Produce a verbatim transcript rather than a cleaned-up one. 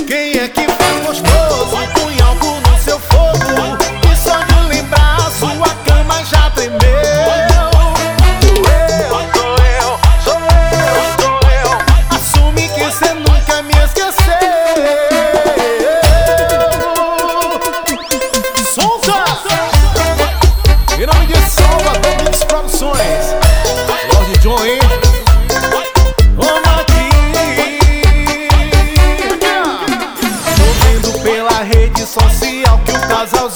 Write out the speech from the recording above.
Quem é que faz gostoso? Põe algo no seu fogo, e só de lembrar a sua cama já tremeu. Sou eu, sou eu, sou eu, sou eu. Assume que cê nunca me esqueceu. Souza! Em nome de Salvador Mix Produções, Lorde John, hein? Vamos aqui. Tô vendo pela rede social que o casal